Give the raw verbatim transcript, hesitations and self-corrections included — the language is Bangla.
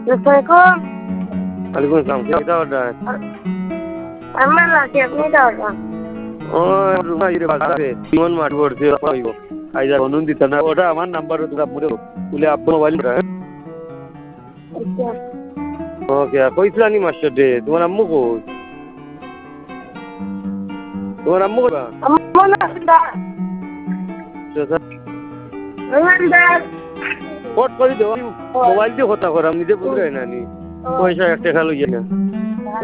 Assalamualaikum. Waalaikumsalam. Kita order. Aman lagi আপনি দাও ও রুমা ইরে বাসাবে জীবন মাঠ করছে পাইবো আইজা বনুন দিত না ওটা আমার নাম্বার তোরা মুরে তুলে আব্বু মোবাইল রা আচ্ছা ওকে কইছলানি মাস্টার ডে তোমার আম্মু কই তোমার আম্মু কই আম্মু না দা রোমান্দা কোট করে দাও মোবাইল দিয়ে কথা করাম নিজে বুঝরে না নি পয়সা একটা খালো ইয়ে না